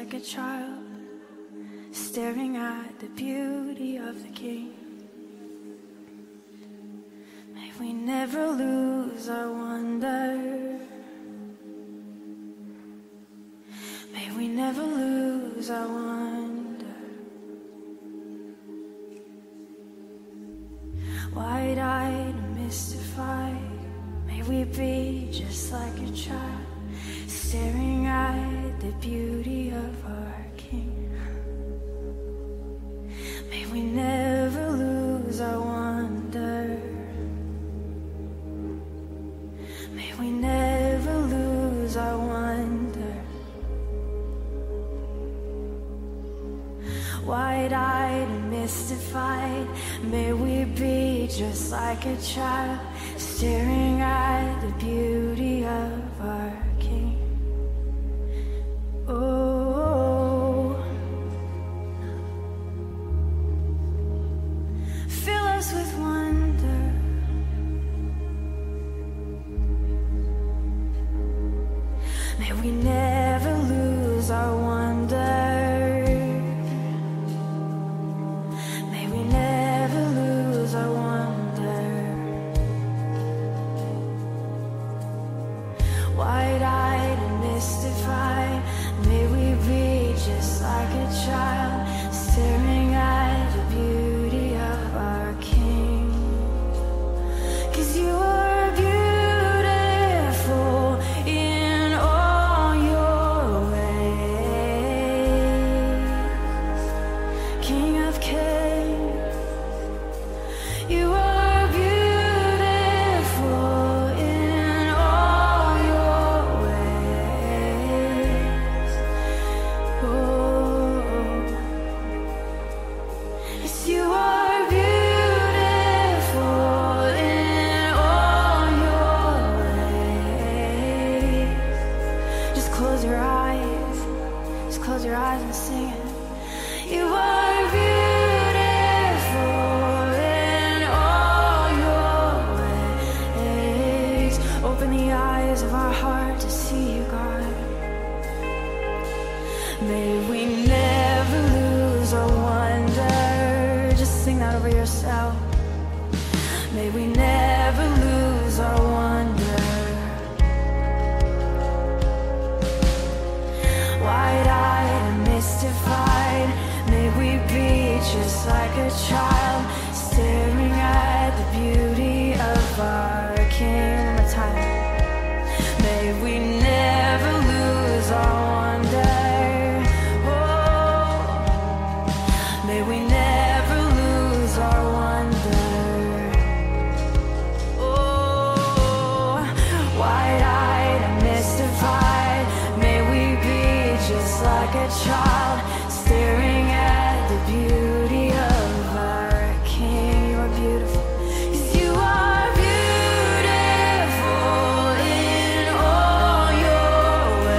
like a child, staring at the beauty of the King. May we never lose our wonder. May we never lose our wonder. Wide-eyed and mystified, may we be just like a child, staring at the beauty of our King. May we never lose our wonder. May we never lose our wonder. Wide-eyed and mystified, may we be just like a child, staring at the beauty of our King. Oh, fill us with wonder. May we never lose our wonder. May we never lose our wonder. Wide-eyed and mystified, may we be just like a child, staring at the beauty of our King. 'Cause you are beautiful in all your ways, King of Kings. You are beautiful in all your ways. Oh, yes, you are beautiful in all your ways. Just close your eyes. Just close your eyes and sing it. You are beautiful in all your ways. Open the eyes of our heart to see you, God. May we never lose our wonder. Just sing that over yourself. May we never lose our wonder. Wide-eyed and mystified, may we be just like a child, staring at the beauty of our King. One more time. May we never lose our wonder. Oh, may we never lose our wonder. Oh, wide-eyed and mystified, may we be just like a child, staring at the beauty of our King. You are beautiful. 'Cause you are beautiful in all your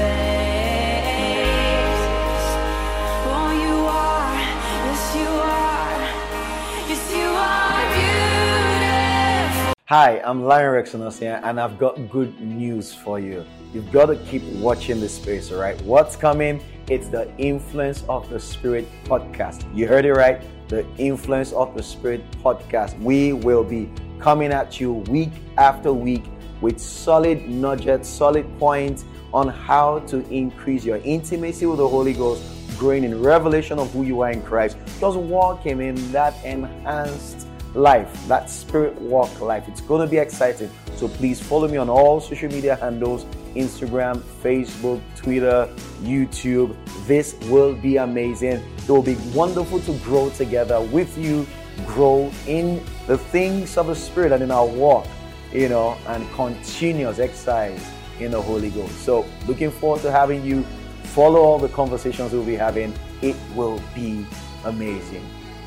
ways. Oh, you are. Yes, you are. Yes, you are beautiful. Hi, I'm Lion Rex Onosia, and I've got good news for you. You've got to keep watching this space, all right? What's coming? It's the Influence of the Spirit podcast. You heard it right. The Influence of the Spirit podcast. We will be coming at you week after week with solid nuggets, solid points on how to increase your intimacy with the Holy Ghost, growing in revelation of who you are in Christ, just walking in that enhanced life, that spirit walk life. It's going to be exciting. So please follow me on all social media handles: Instagram, Facebook, Twitter, YouTube. This will be amazing. It will be wonderful to grow together with you, grow in the things of the Spirit and in our walk, and continuous exercise in the Holy Ghost. So looking forward to having you. Follow all the conversations we'll be having. It will be amazing.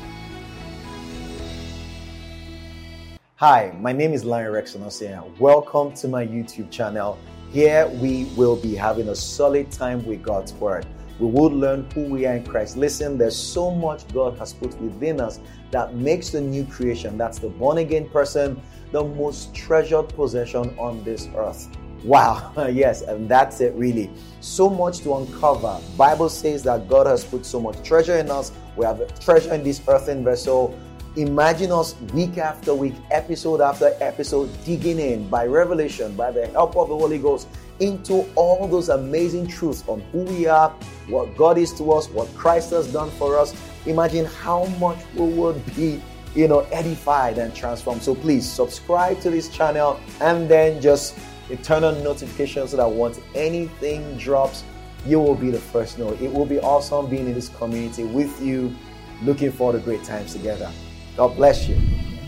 Hi, my name is Lion Rex Onosia. Welcome to my YouTube channel. Here we will be having a solid time with God's Word. We will learn who we are in Christ. Listen, there's so much God has put within us that makes the new creation, that's the born again person, the most treasured possession on this earth. Wow, yes, and that's it really. So much to uncover. Bible says that God has put so much treasure in us. We have a treasure in this earthen vessel. Imagine us week after week, episode after episode, digging in by revelation, by the help of the Holy Ghost, into all those amazing truths on who we are, what God is to us, what Christ has done for us. Imagine how much we would be, edified and transformed. So please subscribe to this channel and then just turn on notifications so that once anything drops, you will be the first to know. It will be awesome being in this community with you. Looking forward to great times together. God bless you.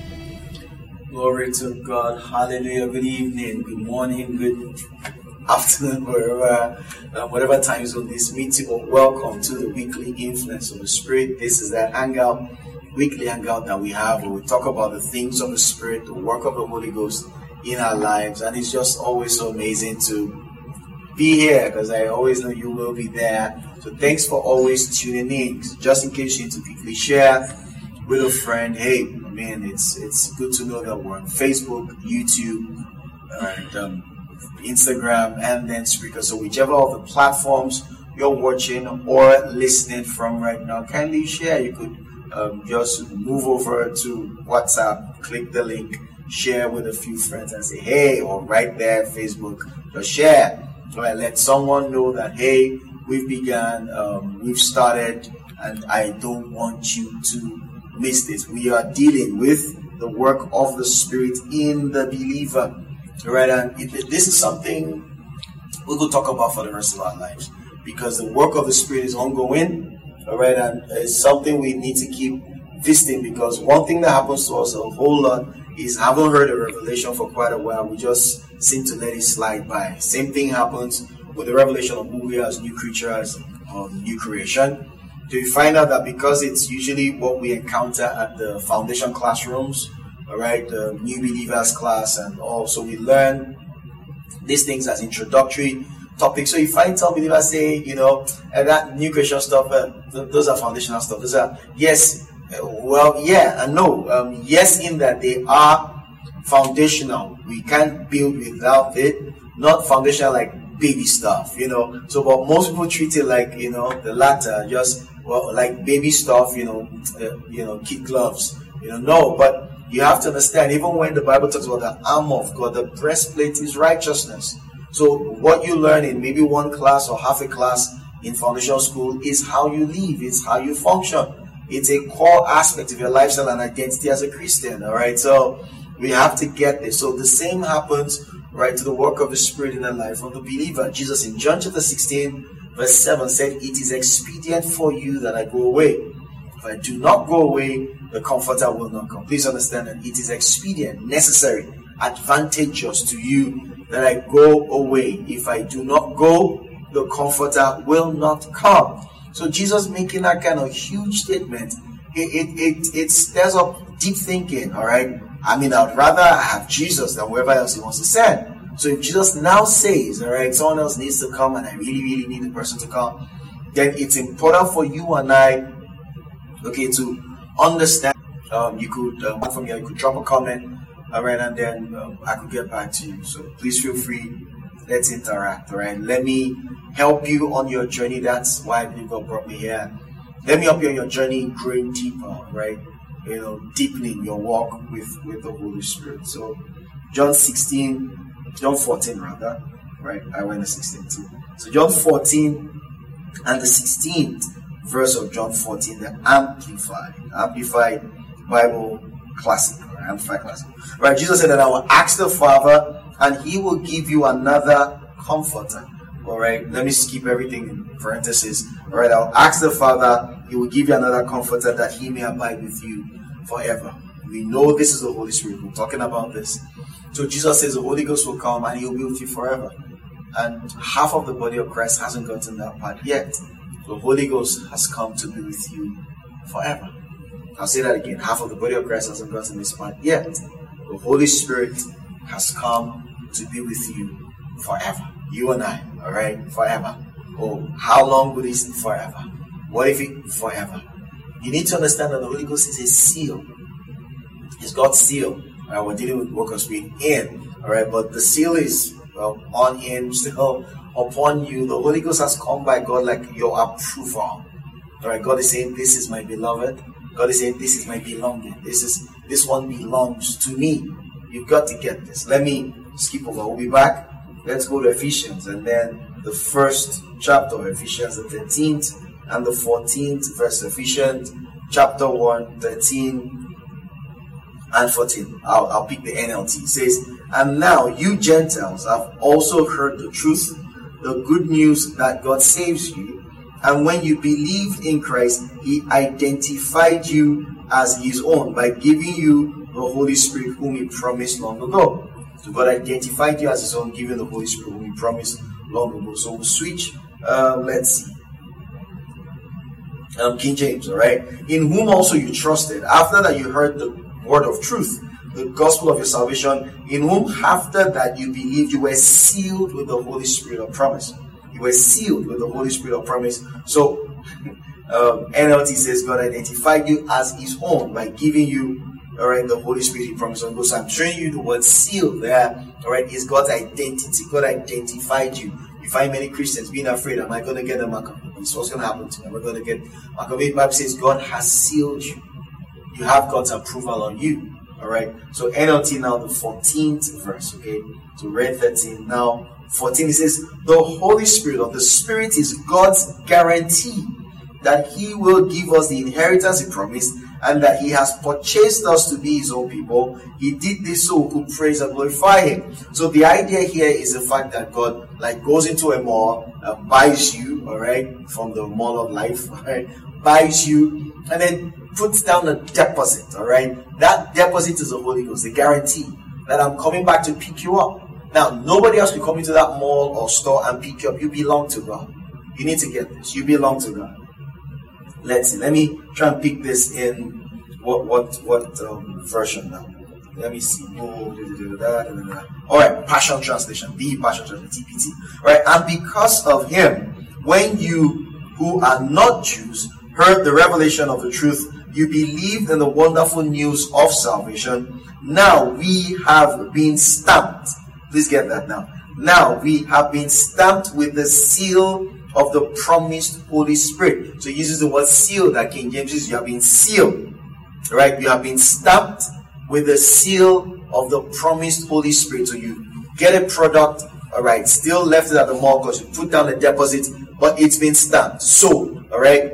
Glory to God. Hallelujah. Good evening, good morning, good afternoon, whatever time zone this meeting. Welcome to the weekly Influence of the Spirit. This is that weekly hangout that we have where we talk about the things of the Spirit, the work of the Holy Ghost in our lives. And it's just always so amazing to be here because I always know you will be there. So thanks for always tuning in. Just in case you need to quickly share with a friend, hey, man, it's good to know that we're on Facebook, YouTube, and Instagram, and then Spreaker. So whichever of the platforms you're watching or listening from right now, kindly share. You could just move over to WhatsApp, click the link, share with a few friends and say, hey, or right there, Facebook, just share. All right, let someone know that, hey, we've begun, we've started, and I don't want you to miss this. We are dealing with the work of the Spirit in the believer. All right, and this is something we will talk about for the rest of our lives because the work of the Spirit is ongoing. All right, and it's something we need to keep visiting because one thing that happens to us a whole lot is haven't heard a revelation for quite a while. We just seem to let it slide by. Same thing happens with the revelation of who we are as new creatures, new creation. So you find out that because it's usually what we encounter at the foundation classrooms, all right, the new believers class, and also we learn these things as introductory topics. So if I tell believers, say, that new creation stuff, those are foundational stuff. Those are, yes, well, yeah and no. Yes, in that they are foundational. We can't build without it. Not foundational like baby stuff, So, but most people treat it like, the latter, just, like baby stuff, kid gloves, No, but you have to understand, even when the Bible talks about the armor of God, the breastplate is righteousness. So what you learn in maybe one class or half a class in foundational school is how you live, it's how you function. It's a core aspect of your lifestyle and identity as a Christian, all right? So we have to get this. So the same happens, right, to the work of the Spirit in the life of the believer. Jesus in John chapter 16, verse 7 said, it is expedient for you that I go away. If I do not go away, the Comforter will not come. Please understand that it is expedient, necessary, advantageous to you that I go away. If I do not go, the Comforter will not come. So Jesus making that kind of huge statement, it stirs up deep thinking, all right? I mean, I'd rather have Jesus than whoever else he wants to send. So if Jesus now says, all right, someone else needs to come and I really, really need the person to come, then it's important for you and I, okay, to understand. You could, from here, you could drop a comment, all right, and then I could get back to you. So please feel free. Let's interact, all right? Let me help you on your journey. That's why I believe God brought me here. Let me help you on your journey, growing deeper, right? Deepening your walk with the Holy Spirit. So John 14 rather, right? I went to 16 too. So John 14 and the 16th verse of John 14, the Amplified Bible Classic, or Amplified Classic. Right? Jesus said that I will ask the Father and he will give you another comforter. All right, let me skip everything in parentheses. All right, I'll ask the Father, he will give you another comforter that he may abide with you forever. We know this is the Holy Spirit. We're talking about this. So Jesus says the Holy Ghost will come and he'll be with you forever. And half of the body of Christ hasn't gotten that part yet. The Holy Ghost has come to be with you forever. I'll say that again. Half of the body of Christ hasn't gotten this part yet. The Holy Spirit has come to be with you forever. You and I, all right? Forever. Oh, how long will this be forever? What if it forever? You need to understand that the Holy Ghost is a seal. It's God's seal. All right, we're dealing with work of spirit in. All right, but the seal is on him, still upon you. The Holy Ghost has come by God like your approval. All right, God is saying, this is my beloved. God is saying, this is my belonging. This one belongs to me. You've got to get this. Let me skip over. We'll be back. Let's go to Ephesians, and then the first chapter of Ephesians, the 13th and the 14th verse. Ephesians chapter 1, 13 and 14. I'll pick the NLT. It says, and now you Gentiles have also heard the truth, the good news that God saves you. And when you believed in Christ, he identified you as his own by giving you the Holy Spirit whom he promised long ago. So God identified you as his own, giving the Holy Spirit whom he promised long ago. So we'll switch. Let's see. King James, all right? In whom also you trusted, after that you heard the word of truth, the gospel of your salvation, in whom after that you believed, you were sealed with the Holy Spirit of promise. You were sealed with the Holy Spirit of promise. So NLT says God identified you as his own by giving you, all right, the Holy Spirit he promised on. So I'm showing you the word sealed there, all right, is God's identity. God identified you. You find many Christians being afraid, am I going to get a mark? This is what's going to happen to me. Am I going to get mark? The Bible says God has sealed you. You have God's approval on you. All right. So NLT now the 14th verse. Okay. So read 13. Now 14 it says, the Holy Spirit of the Spirit is God's guarantee that he will give us the inheritance he promised, and that he has purchased us to be his own people. He did this so we could praise and glorify him. So the idea here is the fact that God goes into a mall, buys you, all right, from the mall of life, all right, buys you, and then puts down a deposit, all right. That deposit is the Holy Ghost, the guarantee that I'm coming back to pick you up. Now, nobody else will come into that mall or store and pick you up. You belong to God. You need to get this. You belong to God. Let's see. Let me try and pick this in what version now. Let me see. All right, Passion Translation. The Passion Translation, TPT. All right, and because of him, when you who are not Jews heard the revelation of the truth, you believed in the wonderful news of salvation. Now we have been stamped. Please get that now. Now we have been stamped with the seal of the promised Holy Spirit. So he uses the word seal that King James uses. You have been sealed. Right? You have been stamped with the seal of the promised Holy Spirit. So you get a product, all right, still left it at the mall because you put down a deposit, but it's been stamped. So, all right,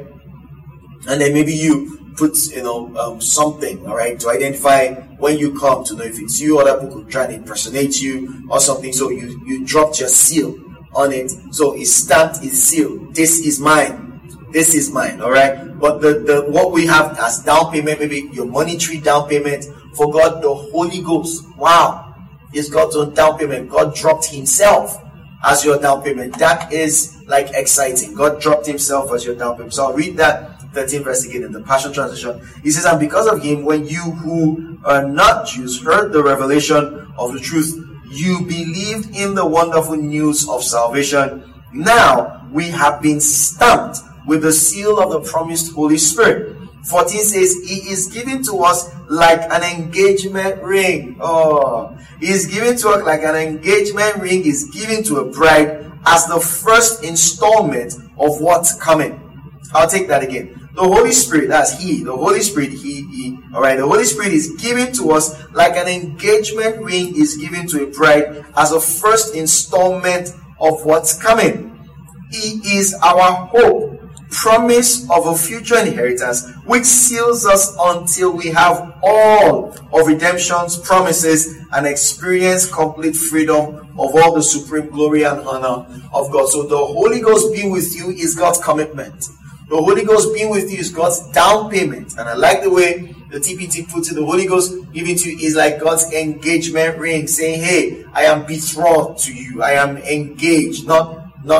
and then maybe you put, something, all right, to identify when you come to know if it's you. Other people could try to impersonate you or something. So you dropped your seal on it. So it's stamped, it's sealed. This is mine. This is mine, all right? But the what we have as down payment, maybe your monetary down payment, for God, the Holy Ghost, wow, is God's own down payment. God dropped himself as your down payment. That is exciting. God dropped himself as your down payment. So I'll read that 13 verse again in the Passion Translation. He says, and because of him, when you who are not Jews heard the revelation of the truth, you believed in the wonderful news of salvation. Now we have been stamped with the seal of the promised Holy Spirit. 14 says, he is given to us like an engagement ring. Oh, he is given to us like an engagement ring is given to a bride as the first installment of what's coming. I'll take that again. The Holy Spirit, that's he. The Holy Spirit, he. All right, the Holy Spirit is given to us like an engagement ring is given to a bride as a first installment of what's coming. He is our hope, promise of a future inheritance, which seals us until we have all of redemption's promises and experience complete freedom of all the supreme glory and honor of God. So the Holy Ghost being with you is God's commitment. The Holy Ghost being with you is God's down payment. And I like the way the TPT puts it. The Holy Ghost giving to you is like God's engagement ring, saying, hey, I am betrothed to you. I am engaged. Not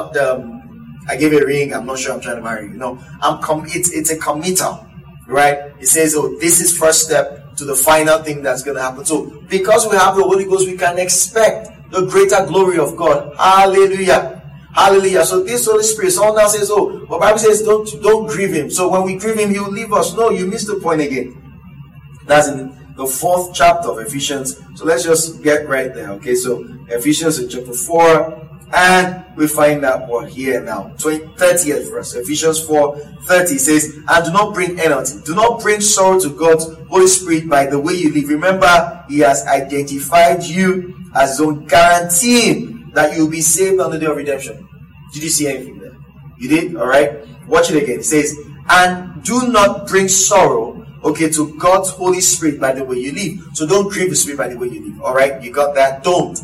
I gave a ring, I'm not sure I'm trying to marry you. No, it's a committal, right? It says, oh, this is first step to the final thing that's going to happen. So because we have the Holy Ghost, we can expect the greater glory of God. Hallelujah. Hallelujah. So this Holy Spirit, someone now says, oh, but the Bible says don't grieve him. So when we grieve him, he will leave us. No, you missed the point again. That's in the 4th chapter of Ephesians. So let's just get right there. Okay, so Ephesians in chapter 4, and we find that word here now. 30th verse. Ephesians 4:30 says, and do not bring enmity. Do not bring sorrow to God's Holy Spirit by the way you live. Remember, He has identified you as His own, guaranteeing that you will be saved on the day of redemption. Did you see anything there? You did? Alright. Watch it again. It says, and do not bring sorrow, okay, to God's Holy Spirit by the way you live. So don't grieve the Spirit by the way you live. Alright? You got that? Don't.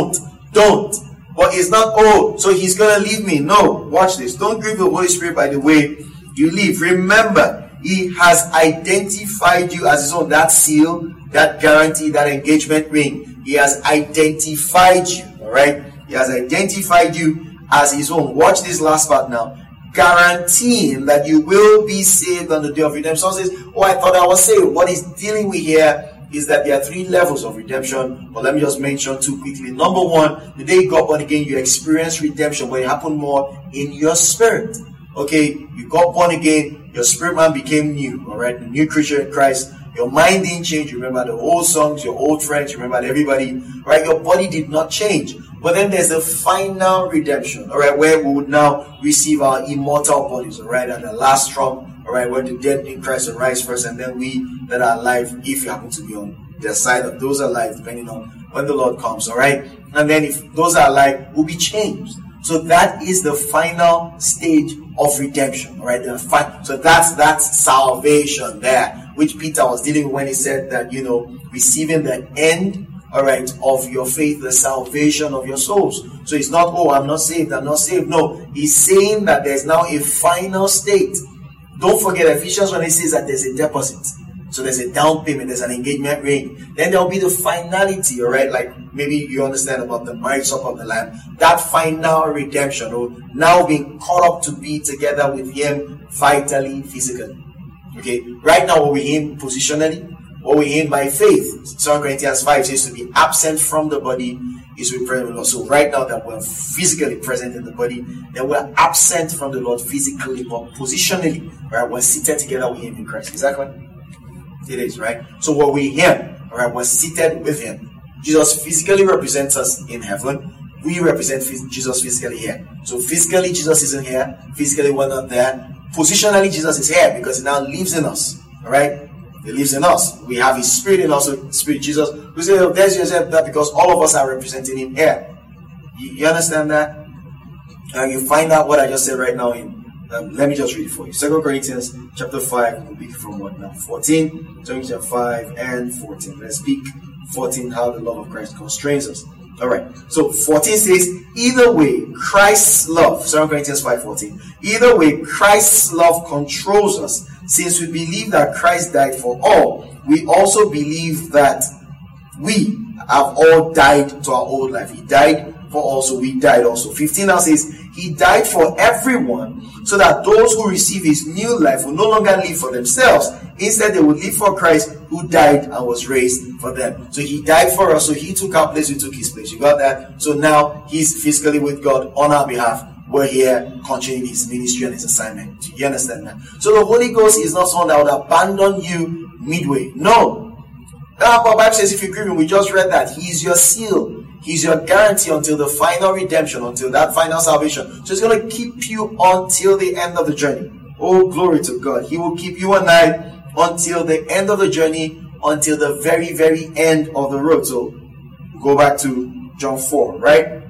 But it's not, oh, so He's going to leave me. No. Watch this. Don't grieve the Holy Spirit by the way you live. Remember, He has identified you as His own. That seal, that guarantee, that engagement ring. He has identified you. Alright? He has identified you as His own. Watch this last part now. Guaranteeing that you will be saved on the day of redemption. Someone says, oh, I thought I was saved. What He's dealing with here is that there are 3 levels of redemption. But let me just mention 2 quickly. Number 1, the day you got born again, you experienced redemption, but it happened more in your spirit. Okay, you got born again, your spirit man became new. Alright, the new creature in Christ. Your mind didn't change. You remember the old songs, your old friends, you remember everybody. Right, your body did not change. But then there's a final redemption, all right, where we would now receive our immortal bodies, all right, at the last trump, all right, where the dead in Christ will rise first, and then we that are alive, if you happen to be on the side of those alive, depending on when the Lord comes, all right, and then if those are alive, will be changed. So that is the final stage of redemption, all right. So that's salvation there, which Peter was dealing with when he said that, receiving the end, all right, of your faith, the salvation of your souls. So it's not, oh, I'm not saved. No, he's saying that there's now a final state. Don't forget Ephesians when it says that there's a deposit. So there's a down payment, there's an engagement ring. Then there'll be the finality, all right, like maybe you understand about the marriage supper of the Lamb. That final redemption, or now being caught up to be together with Him vitally, physically. Okay, right now we're in positionally. What we in by faith, 2 Corinthians 5 says to be absent from the body is to be present with the Lord. So right now that we're physically present in the body, then we're absent from the Lord physically, but positionally, right? We're seated together with Him in Christ. Exactly? It is, right? So what we Him, all right? We're seated with Him. Jesus physically represents us in heaven. We represent Jesus physically here. So physically Jesus isn't here. Physically we're not there. Positionally Jesus is here because He now lives in us. All right? He lives in us. We have His Spirit in us. So Spirit Jesus. We say, oh, there's yourself that because all of us are representing Him here. You understand that? And you find out what I just said right now in. Let me just read it for you. 2 Corinthians chapter 5. We'll be from what now? 14. 2 Corinthians 5 and 14. Let's speak 14. How the love of Christ constrains us. All right. So 14 says, either way, Christ's love. 2 Corinthians 5:14. Either way, Christ's love controls us. Since we believe that Christ died for all, we also believe that we have all died to our old life. He died for all, so we died also. 15 now says, He died for everyone, so that those who receive His new life will no longer live for themselves. Instead, they will live for Christ, who died and was raised for them. So He died for us, so He took our place, we took His place. You got that? So now He's physically with God on our behalf. We're here continuing His ministry and His assignment. You understand that? So the Holy Ghost is not someone that would abandon you midway. No. The Bible says if you grieve Him, we just read that. He is your seal. He's your guarantee until the final redemption, until that final salvation. So He's going to keep you until the end of the journey. Oh, glory to God. He will keep you and I until the end of the journey, until the very, very end of the road. So go back to John 4, right?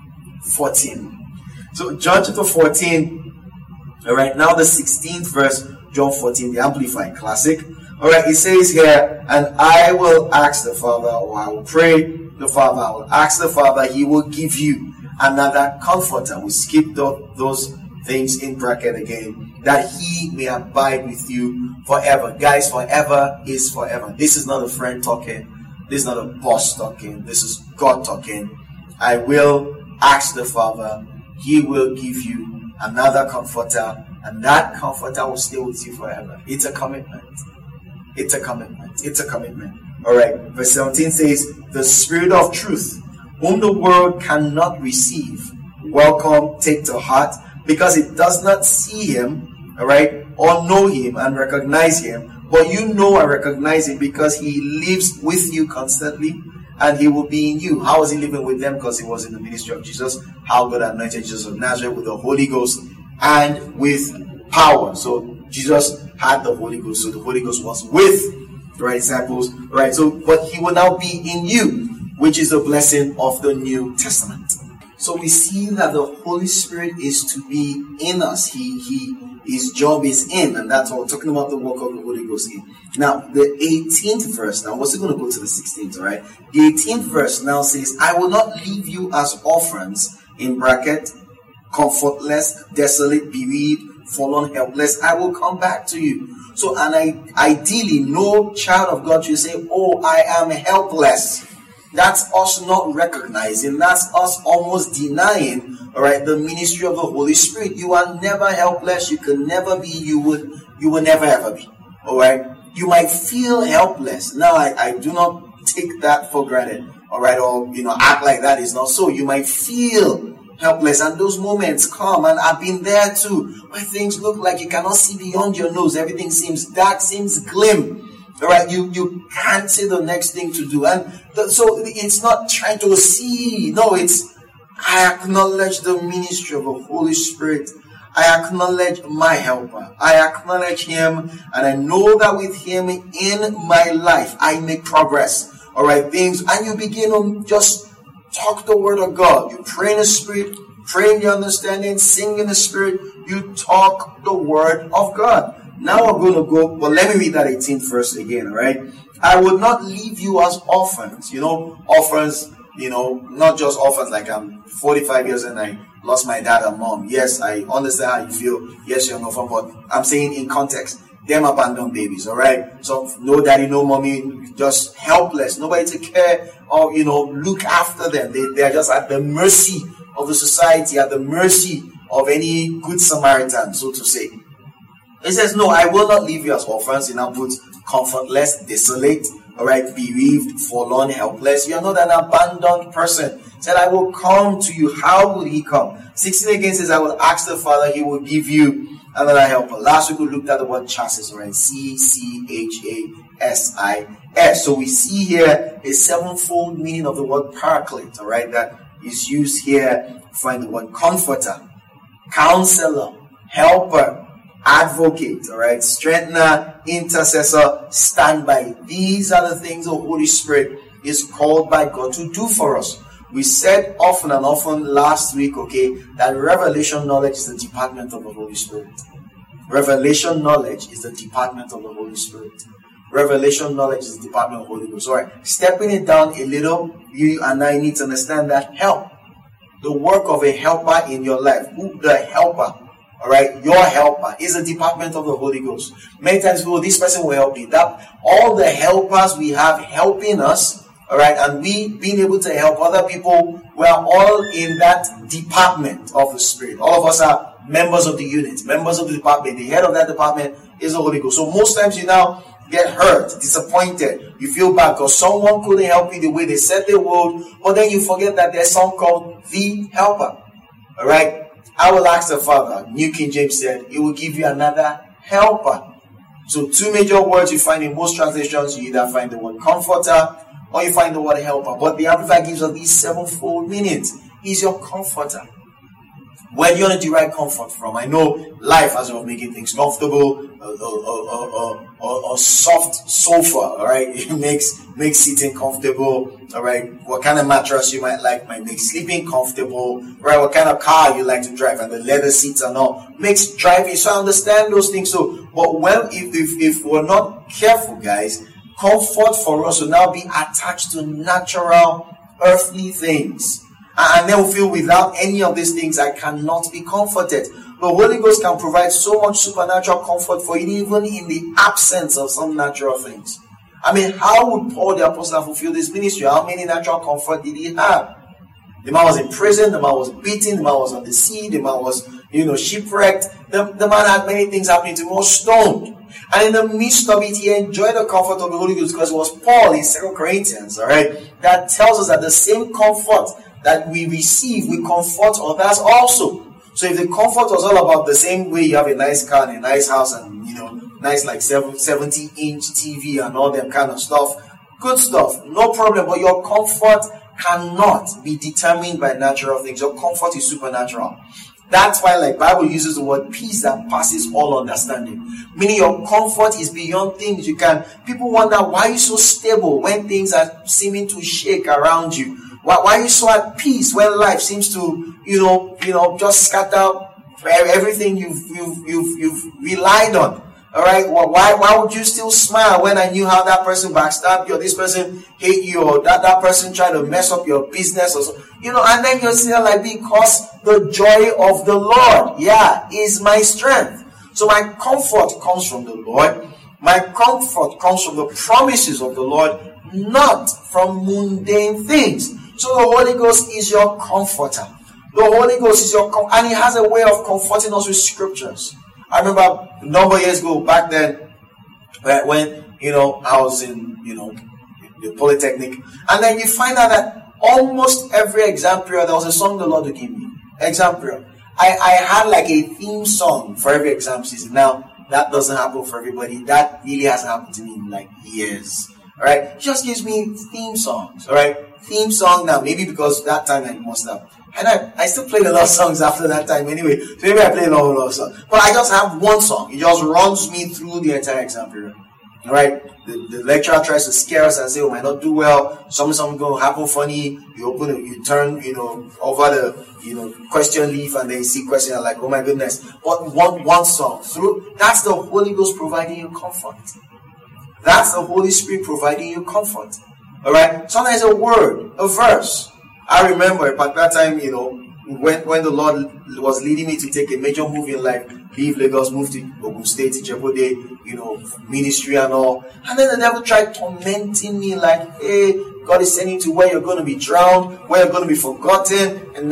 14. So John chapter 14, all right, now the 16th verse, John 14, the Amplified Classic. All right, it says here, and I will ask the Father, or I will pray the Father, I will ask the Father, He will give you another comforter. We skip those things in bracket again, that He may abide with you forever. Guys, forever is forever. This is not a friend talking. This is not a boss talking. This is God talking. I will ask the Father, He will give you another comforter, and that comforter will stay with you forever. It's a commitment. It's a commitment. It's a commitment. Alright, verse 17 says, the Spirit of truth, whom the world cannot receive, welcome, take to heart, because it does not see Him, alright, or know Him and recognize Him, But you know and recognize him because he lives with you constantly and he will be in you. How was he living with them? Because he was in the ministry of Jesus. How God anointed Jesus of Nazareth with the Holy Ghost and with power. So Jesus had the Holy Ghost. So the Holy Ghost was with the disciples. Right? So, but he will now be in you, which is the blessing of the New Testament. So we see that the Holy Spirit is to be in us. His job is in, and that's what we're talking about, the work of the Holy Ghost in. Now, the 18th verse, now we're still going to go to the 16th, all right? The 18th verse now says, I will not leave you as orphans, in bracket, comfortless, desolate, bereaved, forlorn, helpless. I will come back to you. So, and ideally, no child of God should say, oh, I am helpless. That's us not recognizing. That's us almost denying, all right, the ministry of the Holy Spirit. You are never helpless. You can never be. You will never ever be. All right. You might feel helpless. Now, I do not take that for granted. All right, or act like that is not so. You might feel helpless, and those moments come, and I've been there too, where things look like you cannot see beyond your nose. Everything seems dark, seems glim. All right, you can't see the next thing to do. And so it's not trying to see. No, it's I acknowledge the ministry of the Holy Spirit. I acknowledge my helper. I acknowledge him. And I know that with him in my life, I make progress. All right, things. And you begin to just talk the word of God. You pray in the Spirit, pray in the understanding, sing in the Spirit. You talk the word of God. Now we're going to go, but let me read that 18th verse again, all right? I will not leave you as orphans. Orphans, not just orphans like I'm 45 years and I lost my dad and mom. Yes, I understand how you feel. Yes, you're an orphan, but I'm saying in context, them abandoned babies, all right? So no daddy, no mommy, just helpless. Nobody to care or, look after them. They're just at the mercy of the society, at the mercy of any good Samaritan, so to say. He says, no, I will not leave you as orphans. He now puts comfortless, desolate, all right, bereaved, forlorn, helpless. You're not an abandoned person. He said, I will come to you. How would he come? 16 again says, I will ask the Father, he will give you another helper. Last week we looked at the word chassis, all right? C-C-H-A-S-I-S. So we see here a sevenfold meaning of the word paraclete, all right? That is used here. Find the word comforter, counselor, helper, advocate, all right, strengthener, intercessor, standby. These are the things the Holy Spirit is called by God to do for us. We said often and often last week, okay, that revelation knowledge is the department of the Holy Spirit. Revelation knowledge is the department of the Holy Spirit. Revelation knowledge is the department of the Holy Ghost. All right, stepping it down a little, you and I need to understand that help, the work of a helper in your life, who the helper, all right, your helper is a department of the Holy Ghost. Many times, this person will help you. That all the helpers we have helping us, all right, and we being able to help other people, we are all in that department of the Spirit. All of us are members of the unit, members of the department. The head of that department is the Holy Ghost. So most times you now get hurt, disappointed, you feel bad because someone couldn't help you the way they said they would, but then you forget that there's someone called the helper. All right. I will ask the Father, New King James said, he will give you another helper. So two major words you find in most translations, you either find the word comforter or you find the word helper. But the Amplified gives us these sevenfold meanings. He's your comforter. Where do you want to derive comfort from? I know life has of making things comfortable, a soft sofa, all right? It makes sitting comfortable, all right? What kind of mattress you might like might make sleeping comfortable, right? What kind of car you like to drive, and the leather seats and all makes driving. So I understand those things. So, but if we're not careful, guys, comfort for us will now be attached to natural, earthly things. And then we feel without any of these things, I cannot be comforted. The Holy Ghost can provide so much supernatural comfort for you, even in the absence of some natural things. I mean, how would Paul the Apostle fulfill this ministry? How many natural comfort did he have? The man was in prison, the man was beaten, the man was on the sea, the man was, shipwrecked. The man had many things happening to him, was stoned. And in the midst of it, he enjoyed the comfort of the Holy Ghost, because it was Paul in 2 Corinthians, all right, that tells us that the same comfort that we receive, we comfort others also. So if the comfort was all about the same way you have a nice car and a nice house and, nice like 70-inch TV and all that kind of stuff. Good stuff, no problem. But your comfort cannot be determined by natural things. Your comfort is supernatural. That's why, like, Bible uses the word peace that passes all understanding. Meaning your comfort is beyond things you can. People wonder, why are you so stable when things are seeming to shake around you? Why are you so at peace when life seems to, just scatter everything you've relied on? All right. Well, why would you still smile when I knew how that person backstabbed you, or this person hate you, or that person tried to mess up your business, or so, and then you're still like, because the joy of the Lord, is my strength. So my comfort comes from the Lord. My comfort comes from the promises of the Lord, not from mundane things. So the Holy Ghost is your comforter. The Holy Ghost is and He has a way of comforting us with scriptures. I remember a number of years ago, back then, when I was in the Polytechnic, and then you find out that almost every exam period there was a song the Lord would give me. Exam period, I had like a theme song for every exam season. Now that doesn't happen for everybody. That really hasn't happened to me in like years. All right, he just gives me theme songs. All right, theme song now. Maybe because that time I must have. And I still played a lot of songs after that time anyway. So maybe I played a lot of songs. But I just have one song. It just runs me through the entire exam period. Alright? The lecturer tries to scare us and say, we might not do well. Something going to happen funny. You turn, over the, question leaf, and then you see question, like, oh my goodness. But one song. That's the Holy Ghost providing you comfort. That's the Holy Spirit providing you comfort. Alright? Sometimes a word, a verse. I remember at that time, when the Lord was leading me to take a major move in life, leave Lagos, move to Ogun State, Ijebode, ministry and all. And then the devil tried tormenting me like, hey, God is sending you to where you're going to be drowned, where you're going to be forgotten, and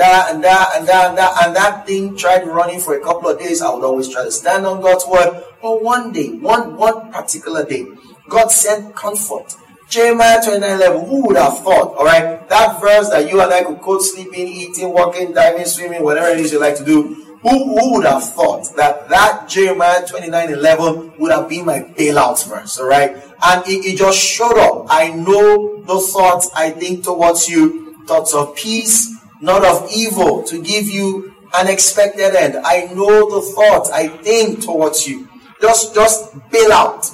that thing tried running for a couple of days. I would always try to stand on God's word. But one day, one particular day, God sent comfort. Jeremiah 29:11, who would have thought, all right, that verse that you and I could quote, sleeping, eating, walking, diving, swimming, whatever it is you like to do, who would have thought that Jeremiah 29:11 would have been my bailout verse, all right? And it just showed up. I know the thoughts I think towards you, thoughts of peace, not of evil, to give you an expected end. I know the thoughts I think towards you. Just bail out.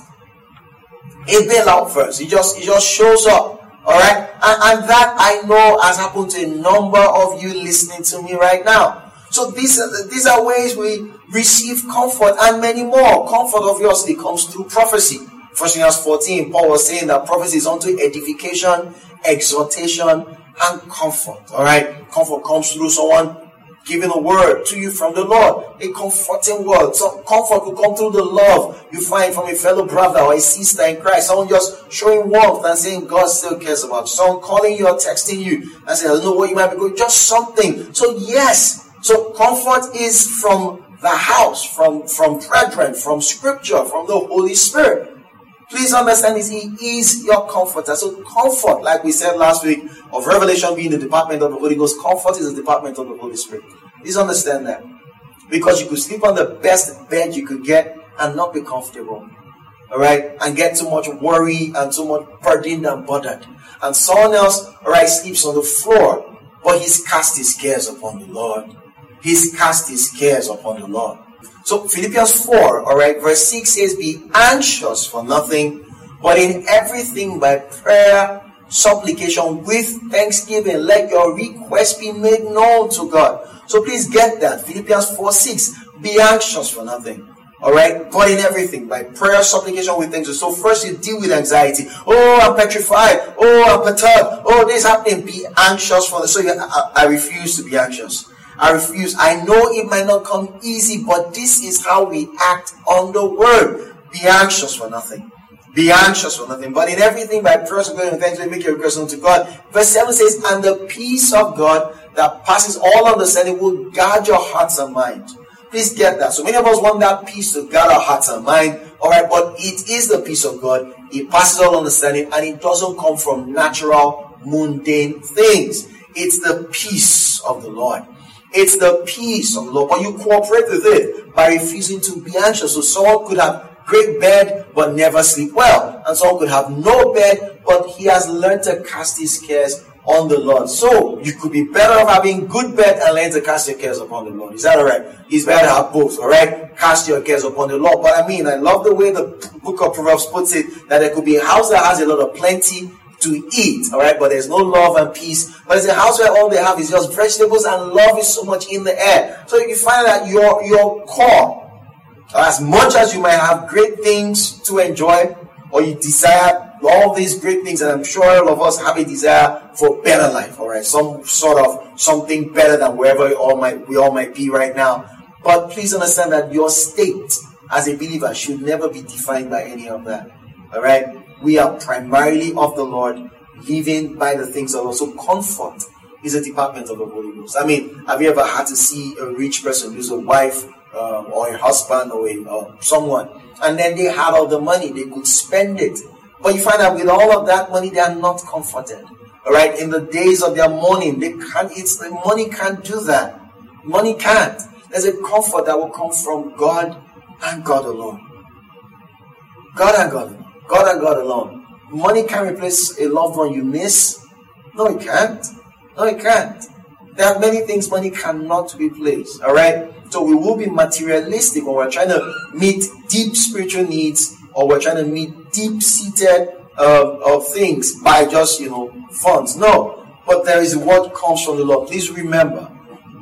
A bailout verse. It just shows up. Alright? And that I know has happened to a number of you listening to me right now. So these are ways we receive comfort and many more. Comfort obviously comes through prophecy. 1 Corinthians 14, Paul was saying that prophecy is unto edification, exhortation, and comfort. Alright? Comfort comes through someone giving a word to you from the Lord, a comforting word. So comfort will come through the love you find from a fellow brother or a sister in Christ. Someone just showing warmth and saying God still cares about you. Someone calling you or texting you and saying, I don't know what you might be going, just something. So yes, so comfort is from the house, from brethren, from scripture, from the Holy Spirit. Please understand this, He is your comforter. So comfort, like we said last week, of revelation being the department of the Holy Ghost, comfort is the department of the Holy Spirit. Please understand that. Because you could sleep on the best bed you could get and not be comfortable. Alright? And get too much worry and too much burdened and bothered. And someone else, sleeps on the floor, but he's cast his cares upon the Lord. He's cast his cares upon the Lord. So Philippians 4, verse 6 says, be anxious for nothing, but in everything by prayer, supplication, with thanksgiving, let your requests be made known to God. So please get that. Philippians 4:6, be anxious for nothing. Alright, but in everything, by prayer, supplication, with thanksgiving. So first you deal with anxiety. Oh, I'm petrified. Oh, I'm perturbed. Oh, this is happening. Be anxious for this. So I refuse to be anxious. I refuse. I know it might not come easy, but this is how we act on the word. Be anxious for nothing. Be anxious for nothing. But in everything, by prayer, supplication, and thanksgiving, make your request unto God. Verse 7 says, and the peace of God that passes all understanding will guard your hearts and minds. Please get that. So many of us want that peace to guard our hearts and mind. Alright, but it is the peace of God. It passes all understanding, and it doesn't come from natural, mundane things. It's the peace of the Lord. It's the peace of the Lord. But you cooperate with it by refusing to be anxious. So someone could have great bed but never sleep well. And someone could have no bed, but he has learned to cast his cares on the Lord. So you could be better off having good bed and learn to cast your cares upon the Lord. Is that alright? It's better to have both, alright? Cast your cares upon the Lord. But I love the way the book of Proverbs puts it, that there could be a house that has a lot of plenty to eat, alright, but there's no love and peace. But it's a house where all they have is just vegetables and love is so much in the air. So you find that your core, as much as you might have great things to enjoy, or you desire all these great things, and I'm sure all of us have a desire for better life, alright, some sort of something better than wherever we all might be right now. But please understand that your state as a believer should never be defined by any of that, alright. We are primarily of the Lord, living by the things of the Lord. So comfort is a department of the Holy Ghost. Have you ever had to see a rich person lose a wife or a husband or someone, and then they had all the money, they could spend it, but you find that with all of that money, they are not comforted. All right, in the days of their mourning, money can't do that. Money can't. There's a comfort that will come from God and God alone. God and God alone. God and God alone. Money can't replace a loved one you miss. No, it can't. No, it can't. There are many things money cannot replace. All right? So we will be materialistic when we're trying to meet deep spiritual needs, or we're trying to meet deep-seated things by just, funds. No. But there is what comes from the Lord. Please remember.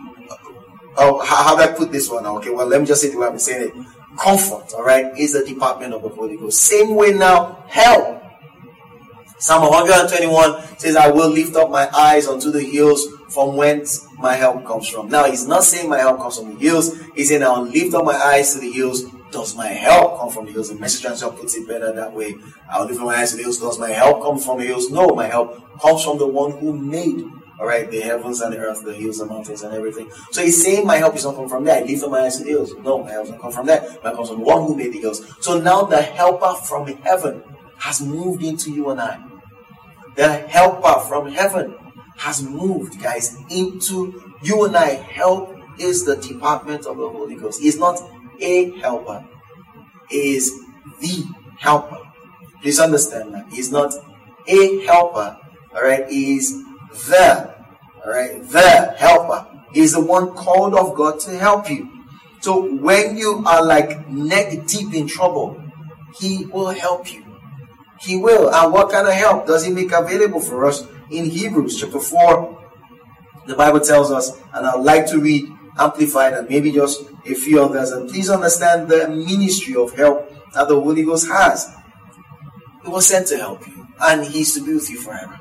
How do I put this one? Okay, well, let me just say the way I've been saying it. Comfort, all right, is the department of the Holy Ghost. Same way now, help. Psalm 121 says, I will lift up my eyes unto the hills from whence my help comes from. Now, he's not saying my help comes from the hills. He's saying, I'll lift up my eyes to the hills. Does my help come from the hills? The Message translation puts it better that way. I'll lift up my eyes to the hills. Does my help come from the hills? No, my help comes from the one who made, all right, the heavens and the earth, the hills, the mountains, and everything. So he's saying my help is not coming from there. I lift up my eyes to the hills. No, my help does not come from there. My help comes from the one who made the hills. So now the helper from heaven has moved into you and I. The helper from heaven has moved, guys, into you and I. Help is the department of the Holy Ghost. He's not a helper. He is the helper. Please understand that. He's not a helper. All right. He is the helper. He's the one called of God to help you. So when you are like neck deep in trouble, he will help you. He will. And what kind of help does he make available for us? In Hebrews chapter 4, the Bible tells us, and I'd like to read Amplified and maybe just a few others, and please understand the ministry of help that the Holy Ghost has. He was sent to help you, and he's to be with you forever.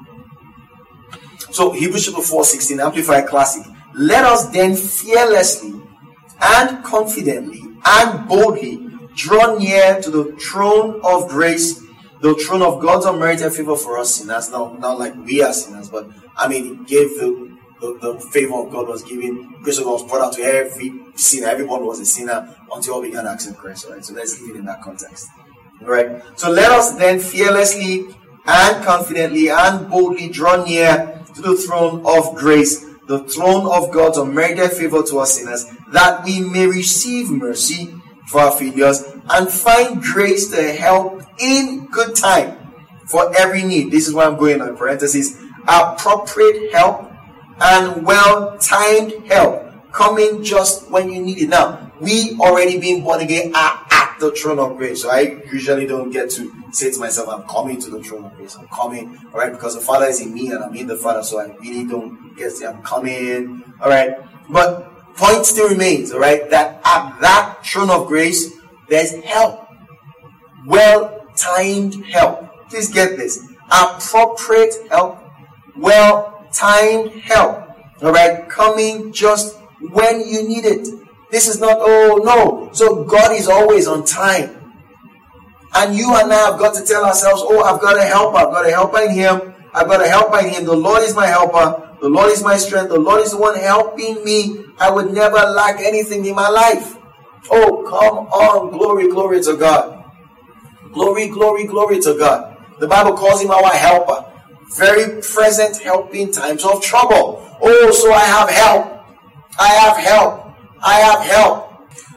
So Hebrews chapter 4:16, Amplified Classic. Let us then fearlessly and confidently and boldly draw near to the throne of grace, the throne of God's unmerited favor for us sinners. Not like we are sinners, but it gave the favor of God was given. Grace of God was poured out to every sinner. Everyone was a sinner until all began to accept Christ. Right? So let's leave it in that context. Right? So let us then fearlessly and confidently and boldly draw near to the throne of grace, the throne of God's unmerited favor to us sinners, that we may receive mercy for our failures and find grace to help in good time for every need. This is why I'm going on parentheses. Appropriate help and well-timed help coming just when you need it. Now, we already being born again are at the throne of grace. So I usually don't get to say to myself, I'm coming to the throne of grace. I'm coming, all right, because the Father is in me and I'm in the Father. So I really don't get to say I'm coming, all right. But point still remains, all right, that at that throne of grace, there's help. Well-timed help. Please get this. Appropriate help. Well-timed help. All right, coming just when you need it. This is not, oh no. So God is always on time. And you and I have got to tell ourselves, oh, I've got a helper. I've got a helper in him. I've got a helper in him. The Lord is my helper. The Lord is my strength. The Lord is the one helping me. I would never lack anything in my life. Oh, come on. Glory, glory to God. Glory, glory, glory to God. The Bible calls him our helper. Very present help in times of trouble. Oh, so I have help. I have help. I have help.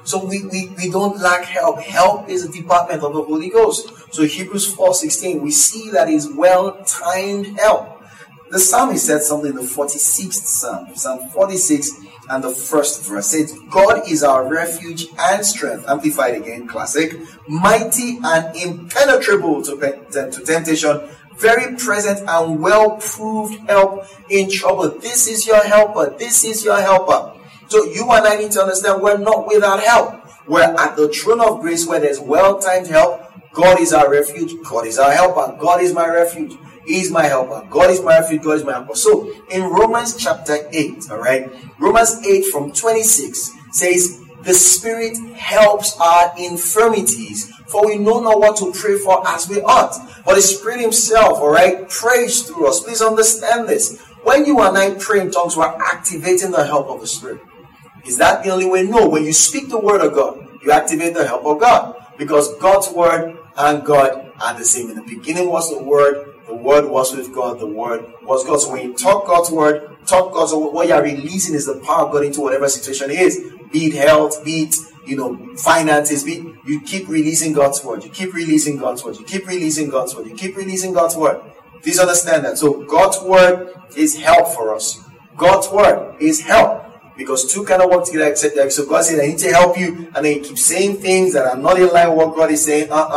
So we don't lack help. Help is a department of the Holy Ghost. So Hebrews 4:16, we see that is well-timed help. The psalmist said something in the 46th Psalm, Psalm 46 and the first verse. It says, God is our refuge and strength. Amplified again, classic. Mighty and impenetrable to temptation. Very present and well-proved help in trouble. This is your helper. This is your helper. So you and I need to understand we're not without help. We're at the throne of grace where there's well-timed help. God is our refuge. God is our helper. God is my refuge. He is my helper. God is my refuge. God is my helper. So in Romans chapter 8, all right, Romans 8 from 26 says, the Spirit helps our infirmities, for we know not what to pray for as we ought. But the Spirit Himself, all right, prays through us. Please understand this. When you and I pray in tongues, we're activating the help of the Spirit. Is that the only way? No. When you speak the word of God, you activate the help of God. Because God's word and God are the same. In the beginning was the word was with God, the word was God. So when you talk God's word, what you're releasing is the power of God into whatever situation it is. Be it health, be it, finances, you keep releasing God's word. You keep releasing God's word. You keep releasing God's word. You keep releasing God's word. Please understand that. So God's word is help for us. God's word is help. Because two cannot work together except that. So God said, I need to help you. And then you keep saying things that are not in line with what God is saying. Do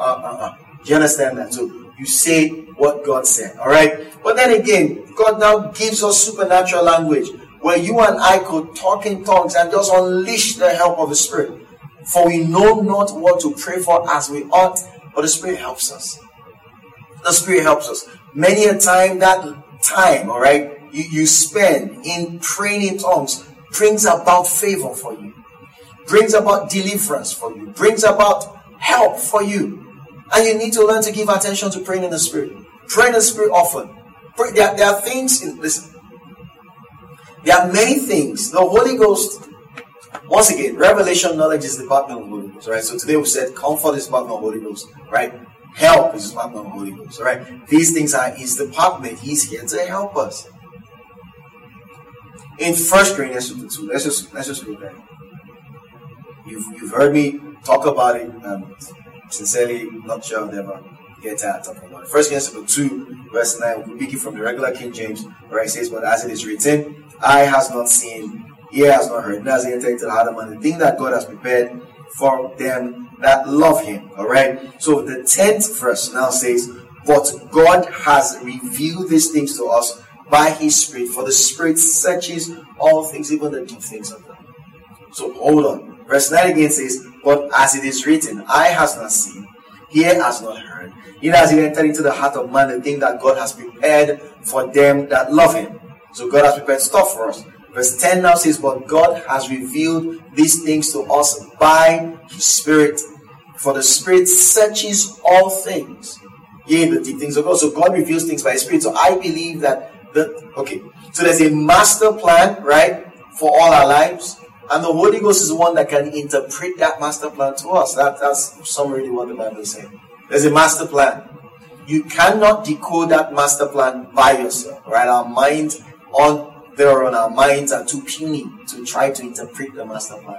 you understand that? So you say what God said. Alright? But then again, God now gives us supernatural language where you and I could talk in tongues and just unleash the help of the Spirit. For we know not what to pray for as we ought, but the Spirit helps us. The Spirit helps us. Many a time, that time, alright, you spend in praying in tongues brings about favor for you, brings about deliverance for you, brings about help for you. And you need to learn to give attention to praying in the Spirit. Pray in the Spirit often. There are things, listen, there are many things. The Holy Ghost, once again, revelation knowledge is the department of the Holy Ghost, right? So today we said comfort is the department of the Holy Ghost, right? Help is the department of the Holy Ghost, right? These things are His department. He's here to help us. In 1 Corinthians 2, let's just go there. You've heard me talk about it. Sincerely, not sure I'll ever get tired talking about it. 1 Corinthians 2, verse 9, we'll pick it from the regular King James, where it says, but as it is written, eye has not seen, ear has not heard, neither has it entered into the heart of man, the thing that God has prepared for them that love Him. Alright? So the 10th verse now says, but God has revealed these things to us by His Spirit, for the Spirit searches all things, even the deep things of God. So hold on. Verse 9 again says, but as it is written, eye has not seen, ear has not heard, neither has it entered into the heart of man the thing that God has prepared for them that love Him. So God has prepared stuff for us. Verse 10 now says, but God has revealed these things to us by His Spirit, for the Spirit searches all things, yea, the deep things of God. So God reveals things by His Spirit. So I believe that so there's a master plan, right, for all our lives, and the Holy Ghost is the one that can interpret that master plan to us. That's summarily what the Bible is saying. There's a master plan. You cannot decode that master plan by yourself, right? Our minds our minds are too puny to try to interpret the master plan.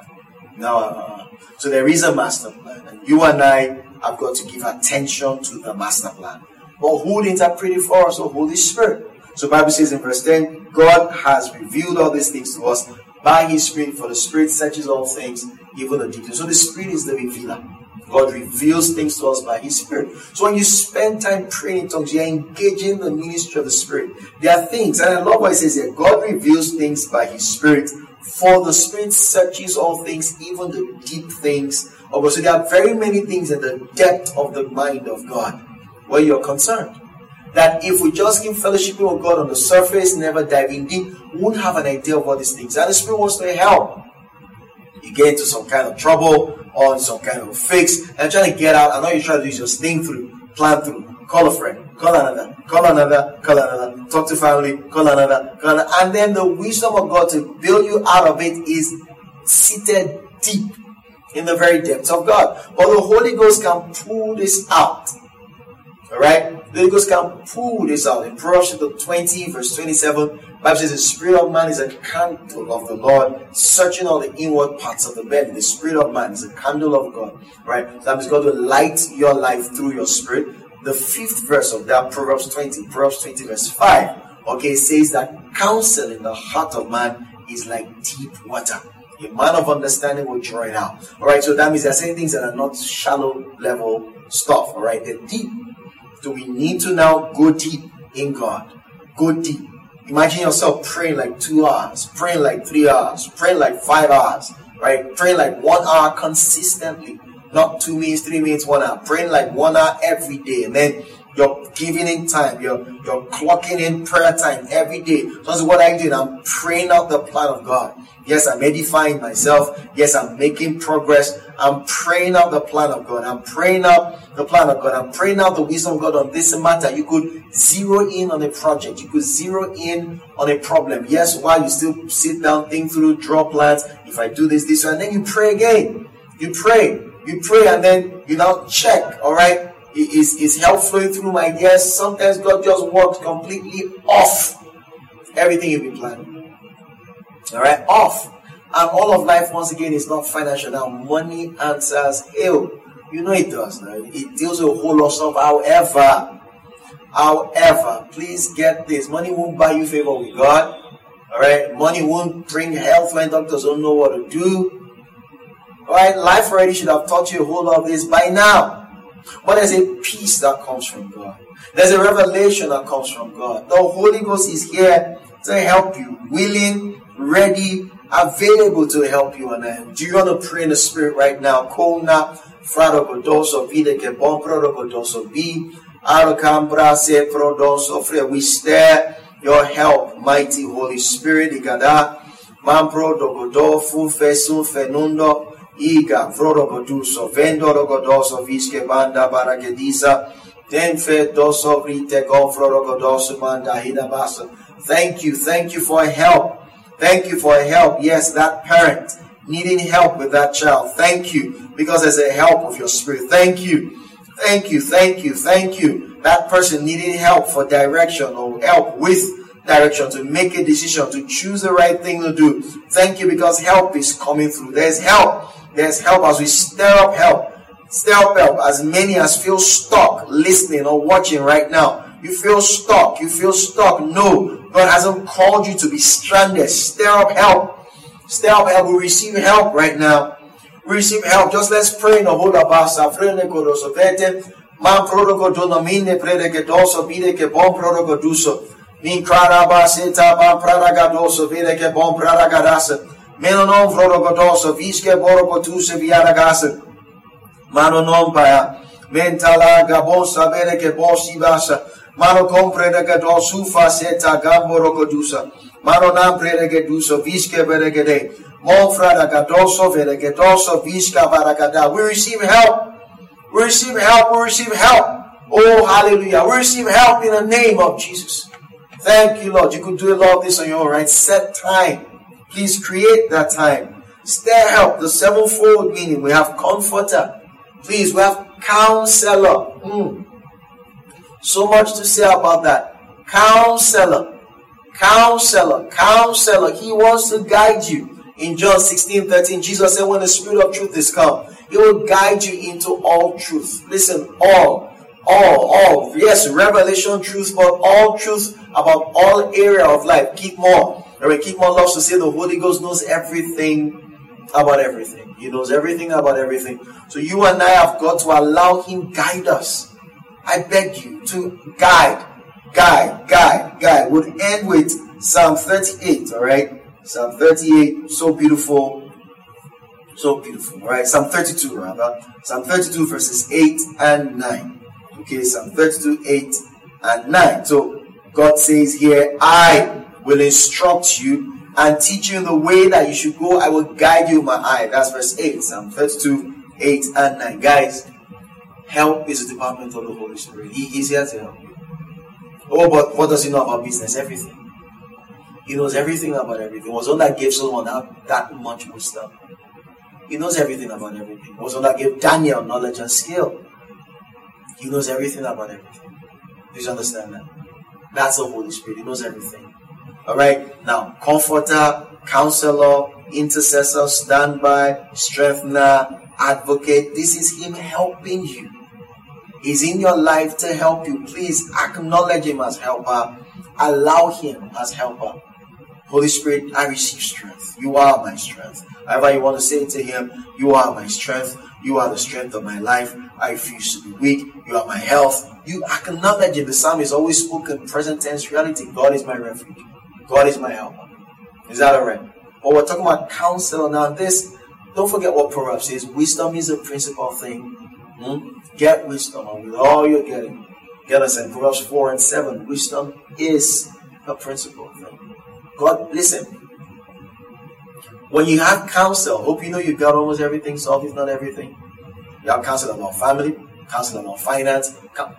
No. So there is a master plan, and you and I have got to give attention to the master plan. But who will interpret it for us? The Holy Spirit. So the Bible says in verse 10, God has revealed all these things to us by His Spirit, for the Spirit searches all things, even the deep things. So the Spirit is the revealer. God reveals things to us by His Spirit. So when you spend time praying in tongues, you're engaging the ministry of the Spirit. There are things, and I love what it says here, God reveals things by His Spirit, for the Spirit searches all things, even the deep things of God. So there are very many things in the depth of the mind of God where you're concerned. That if we just keep fellowshipping with God on the surface, never diving deep, we won't have an idea of all these things. And the Spirit wants to help. You get into some kind of trouble or some kind of fix, and trying to get out, and all you try to do is just think through, plan through, call a friend, call another, talk to family, call another, and then the wisdom of God to build you out of it is seated deep in the very depths of God. But the Holy Ghost can pull this out. Alright? The Holy Ghost can pull this out. In Proverbs 20, verse 27, the Bible says, the spirit of man is a candle of the Lord, searching all the inward parts of the belly. The spirit of man is a candle of God, right? So that means God will light your life through your spirit. The 5th verse of that, Proverbs 20 verse 5, okay, says that counsel in the heart of man is like deep water. A man of understanding will draw it out. All right, so that means there are certain things that are not shallow level stuff. All right, they're deep. So we need to now go deep in God. Go deep. Imagine yourself praying like 2 hours, praying like 3 hours, praying like 5 hours, right? Praying like 1 hour consistently. Not 2 minutes, 3 minutes, 1 hour. Praying like 1 hour every day. And then you're giving in time. You're clocking in prayer time every day. So what I'm doing, I'm praying out the plan of God. Yes, I'm edifying myself. Yes, I'm making progress. I'm praying out the plan of God. I'm praying out the plan of God. I'm praying out the wisdom of God on this matter. You could zero in on a project. You could zero in on a problem. Yes, while you still sit down, think through, draw plans. If I do this, and then you pray again. You pray, and then you now check. All right, is help flowing through my ears? Sometimes God just works completely off everything you've been planning. All right, off. And all of life, once again, is not financial. Now, money answers ill. You know it does. Now. It deals with a whole lot of stuff. However, please get this. Money won't buy you favor with God. All right, money won't bring health when doctors don't know what to do. All right, life already should have taught you a whole lot of this by now. But there's a peace that comes from God. There's a revelation that comes from God. The Holy Ghost is here to help you, willing, ready, available to help you. And do you want to pray in the spirit right now? Kona fradogodoso vide ke bon prodogodoso bi arokambra se prodoso fre. We stare your help, mighty Holy Spirit. Igada mampro dogodo fu fesu fenundo iga frodogoduso vendo rogodoso viske banda baragedisa denfe doso vrite go frodogodoso manda hidabasa. Thank you for help. Thank you for help. Yes, that parent needing help with that child. Thank you, because there's a help of your spirit. Thank you. That person needing help for direction or help with direction to make a decision, to choose the right thing to do. Thank you, because help is coming through. There's help. There's help as we stir up help. Stir up help. As many as feel stuck listening or watching right now. You feel stuck. No, God hasn't called you to be stranded. Stir up help. We receive help right now. We receive help. Just let's pray in the whole abasa. Man prodogodono mine predegedoso vide ke bon prodogoduso. Min krarabaseta ban praragadoso vide ke bon praragadasa. Menonon prodogodoso viske borogotuse viaragasa. Manonon paya. Mentala gabosa vide ke bosi basa. Mano compre de gadosu faceta gamboro codusa. Mano nam predegeduso visca beregede. Monfra da gadoso veregedoso visca varagada. We receive help. Oh, hallelujah. We receive help in the name of Jesus. Thank you, Lord. You could do a lot of this on your own, right? Set time. Please create that time. Stir help. The sevenfold meaning. We have comforter. Please, we have counselor. So much to say about that. Counselor. He wants to guide you. In John 16:13, Jesus said, when the Spirit of truth is come, He will guide you into all truth. Listen, all. Yes, revelation truth, but all truth about all area of life. Keep more loves to say the Holy Ghost knows everything about everything. He knows everything about everything. So you and I have got to allow Him guide us. I beg you to guide. We'll end with Psalm 38, all right? Psalm 38, so beautiful. All right? Psalm 32, rather. Psalm 32, verses 8 and 9. Okay, Psalm 32, 8 and 9. So, God says here, I will instruct you and teach you the way that you should go. I will guide you with my eye. That's verse 8. Psalm 32, 8 and 9. Guys, help is a department of the Holy Spirit. He is here to help you. Oh, but what does He know about business? Everything. He knows everything about everything. It was one that gave Solomon that much wisdom. He knows everything about everything. It was one that gave Daniel knowledge and skill. He knows everything about everything. Please understand that. That's the Holy Spirit. He knows everything. Alright? Now, comforter, counselor, intercessor, standby, strengthener, advocate. This is Him helping you. He's in your life to help you. Please acknowledge Him as helper. Allow Him as helper. Holy Spirit, I receive strength. You are my strength. However you want to say it to Him, you are my strength. You are the strength of my life. I refuse to be weak. You are my health. You acknowledge it. The psalmist always spoke in present tense reality. God is my refuge. God is my helper. Is that alright? But we're talking about counsel now. This, don't forget what Proverbs says. Wisdom is a principal thing. Get wisdom, and with all you're getting, get us in Proverbs 4 and 7. Wisdom is a principal thing. God, listen. When you have counsel, hope you know you've got almost everything solved, if not everything. You have counsel about family, counsel about finance.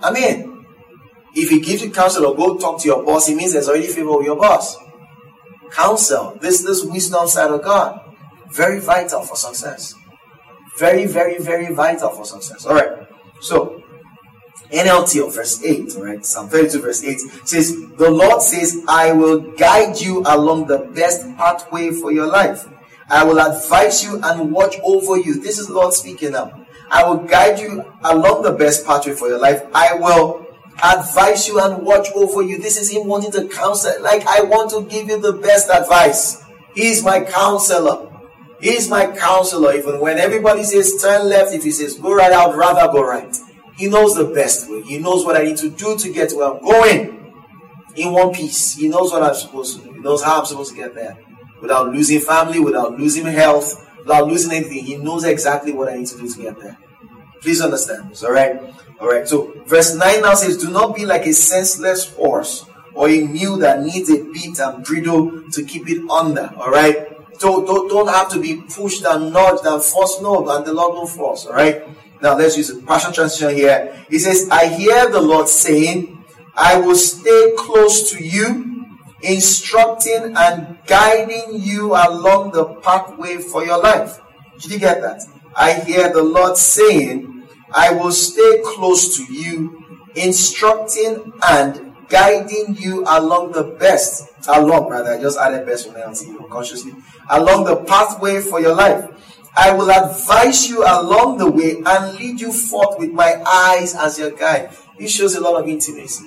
If He gives you counsel or go talk to your boss, it means there's already favor with your boss. Counsel, this wisdom side of God, very vital for success. Very, very, very vital for success. Alright, so NLT of verse 8, alright, Psalm 32 verse 8 says, the Lord says, I will guide you along the best pathway for your life. I will advise you and watch over you. This is the Lord speaking now. I will guide you along the best pathway for your life. I will advise you and watch over you. This is Him wanting to counsel. Like, I want to give you the best advice. He is my counselor. He is my counselor. Even when everybody says turn left, if He says go right, I would rather go right. He knows the best way. He knows what I need to do to get to where I'm going in one piece. He knows what I'm supposed to do. He knows how I'm supposed to get there. Without losing family, without losing health, without losing anything. He knows exactly what I need to do to get there. Please understand this, alright? Alright, so verse 9 now says, do not be like a senseless horse or a mule that needs a bit and bridle to keep it under, alright? Don't have to be pushed and nudged and forced. No, and the Lord don't force. Alright. Now let's use the Passion Translation here. He says, I hear the Lord saying, I will stay close to you, instructing and guiding you along the pathway for your life. Did you get that? I hear the Lord saying, I will stay close to you, instructing and guiding you along the best. I just added best from NLT consciously. Along the pathway for your life. I will advise you along the way and lead you forth with my eyes as your guide. It shows a lot of intimacy.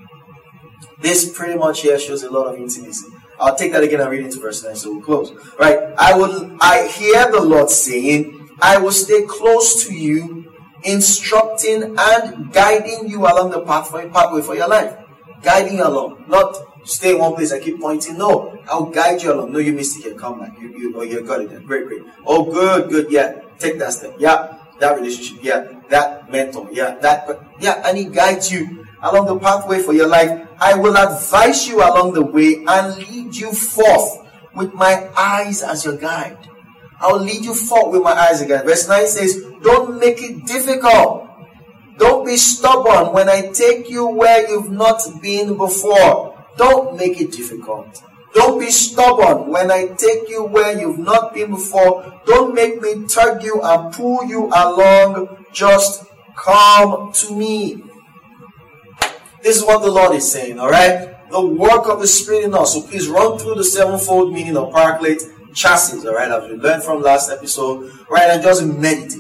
This pretty much here shows a lot of intimacy. I'll take that again and read into verse 9, so we'll close. Right. I hear the Lord saying, I will stay close to you, instructing and guiding you along the pathway for your life. Guiding you along. Not stay in one place and keep pointing. No, I'll guide you along. No, you missed it here. Come back. You got it there. Great. Oh, good. Yeah, take that step. Yeah, that relationship. Yeah, that mentor. Yeah, and He guides you along the pathway for your life. I will advise you along the way and lead you forth with my eyes as your guide. I will lead you forth with my eyes as your guide. Verse 9 says, don't make it difficult. Don't be stubborn when I take you where you've not been before. Don't make it difficult. Don't be stubborn when I take you where you've not been before. Don't make me tug you and pull you along. Just come to me. This is what the Lord is saying, alright? The work of the Spirit in us. So please run through the sevenfold meaning of Paraclete chassis, alright? As we learned from last episode, right? And just meditate.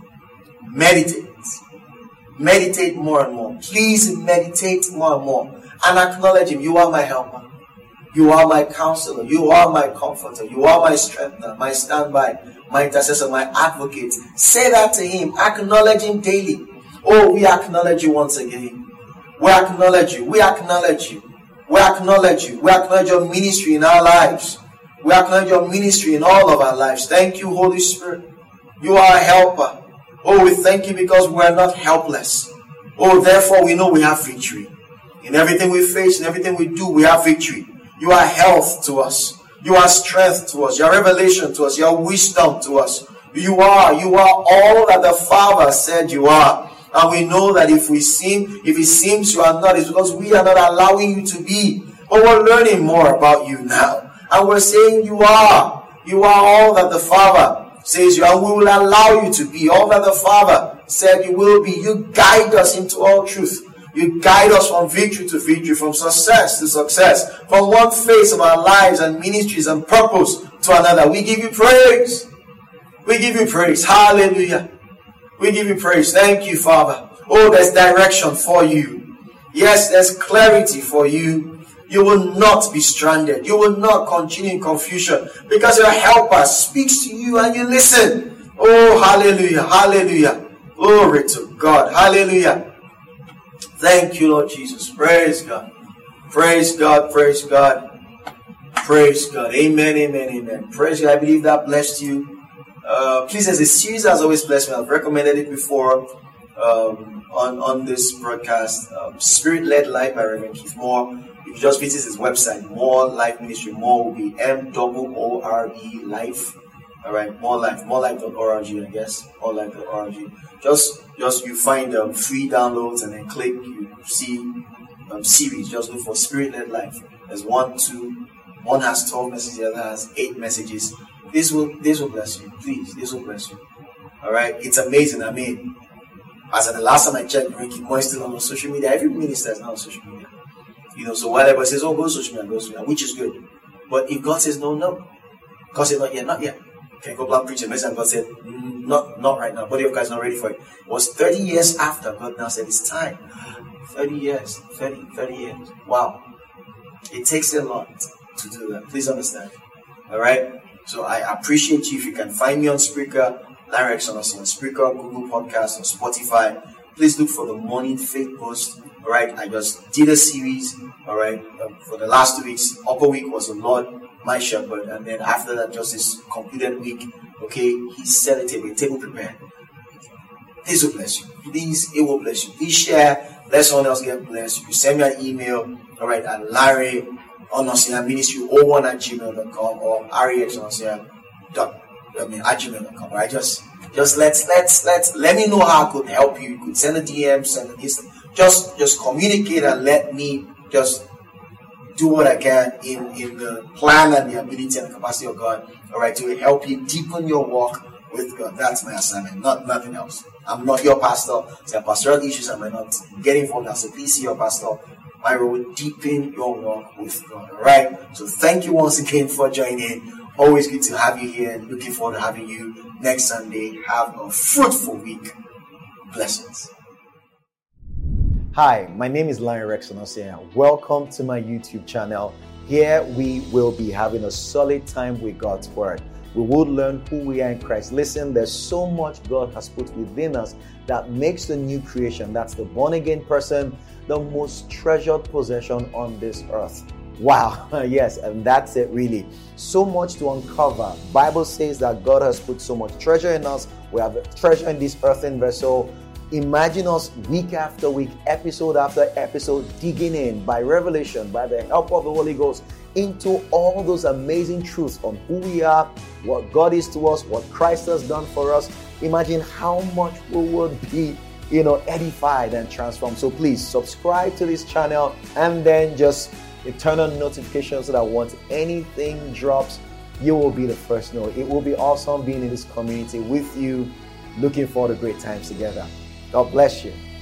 Meditate more and more. Please meditate more and more. And acknowledge Him. You are my helper. You are my counselor. You are my comforter. You are my strengthener, my standby, my intercessor, my advocate. Say that to Him. Acknowledge Him daily. Oh, we acknowledge You once again. We acknowledge You. We acknowledge You. We acknowledge You. We acknowledge Your ministry in our lives. We acknowledge Your ministry in all of our lives. Thank You, Holy Spirit. You are a helper. Oh, we thank You because we are not helpless. Oh, therefore we know we have victory. In everything we face, in everything we do, we have victory. You are health to us. You are strength to us. You are revelation to us. You are wisdom to us. You are all that the Father said you are. And we know that if it seems You are not, it's because we are not allowing You to be. But we're learning more about You now. And we're saying You are all that the Father says You are, and we will allow You to be all that the Father said You will be. You guide us into all truth. You guide us from victory to victory, from success to success, from one phase of our lives and ministries and purpose to another. We give you praise. We give you praise. Hallelujah. We give you praise. Thank you, Father. Oh, there's direction for you. Yes, there's clarity for you. You will not be stranded. You will not continue in confusion because your helper speaks to you and you listen. Oh, hallelujah. Hallelujah. Glory to God. Hallelujah. Thank you, Lord Jesus. Praise God. Praise God. Praise God. Praise God. Amen. Amen. Amen. Praise God. I believe that blessed you. Please, as a series has always blessed me. I've recommended it before on this broadcast. Spirit-Led Life by Reverend Keith Moore. If you just visit his website, More Life Ministry. More will be MOORE Life. All right, morelife.org, I guess. Morelife.org. Just you find free downloads and then click. You see series. Just look for Spirit-Led Life. There's 1, 2. One has 12 messages. The other has 8 messages. This will bless you. Please, this will bless you. All right, it's amazing. I mean, as at the last time I checked, Ricky Moore is still on social media. Every minister is now on social media. So whatever says, oh, go to social media, go to social media, which is good. But if God says no, no. God said not yet, not yet. Okay, go back preach a message, and God said, not right now. Body of Christ is not ready for it. It was 30 years after God now said it's time. 30 years. 30 years. Wow. It takes a lot to do that. Please understand. All right? So I appreciate you if you can find me on Spreaker, Larry Exon, on Spreaker, Google Podcast, or Spotify. Please look for the Morning Faith Post. All right? I just did a series. All right? For the last 2 weeks. Upper week was the Lord, my shepherd, and then after that, just this completed week, okay, he set a table prepared. This will bless you. Please, it will bless you. Please share, let someone else get blessed. You send me an email, all right, at Larry Onosia Ministry 01@gmail.com or REXonosia@gmail.com. All right, just let me know how I could help you. You could send a DM, send an Insta. Just communicate and let me just do what I can in the plan and the ability and the capacity of God, all right, to help you deepen your walk with God. That's my assignment, nothing else. I'm not your pastor. There are pastoral issues I might not get involved as a PC or pastor. My role, deepen your walk with God, all right? So thank you once again for joining. Always good to have you here and looking forward to having you next Sunday. Have a fruitful week. Blessings. Hi, my name is Larry Exon. Welcome to my YouTube channel. Here we will be having a solid time with God's Word. We will learn who we are in Christ. Listen, there's so much God has put within us that makes the new creation, that's the born-again person, the most treasured possession on this earth. Wow, yes, and that's it really. So much to uncover. Bible says that God has put so much treasure in us. We have a treasure in this earthen vessel. Imagine us week after week, episode after episode, digging in by revelation, by the help of the Holy Ghost, into all those amazing truths on who we are, what God is to us, what Christ has done for us. Imagine how much we would be, edified and transformed. So please subscribe to this channel and then just turn on notifications so that once anything drops, you will be the first to know. It will be awesome being in this community with you. Looking forward to great times together. God bless you.